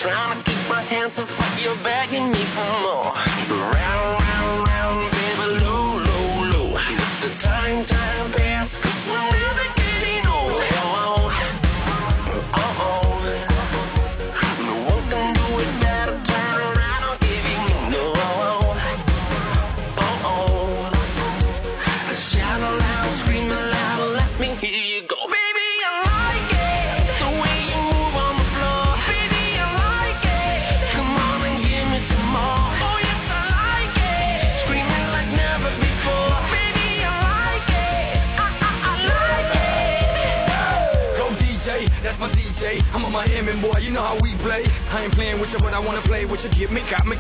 Trying to keep my hands off, but you're begging me for more. Round, round, round, baby, low, low, low. Let the time pass, 'cause we're never getting old. Oh, oh, oh. No one can do it better. Turn around, I'll give you no. Oh, oh. Shout aloud, scream aloud, let me hear you go. Baby, I like it, the way you move on the floor. Baby, I like it, come on and give me some more. Oh yes, I like it, screaming like never before. Baby, I like it, I like it. Go DJ, that's my DJ. I'm a Miami boy, you know how we play. I ain't playing with you, but I wanna play with you. Got me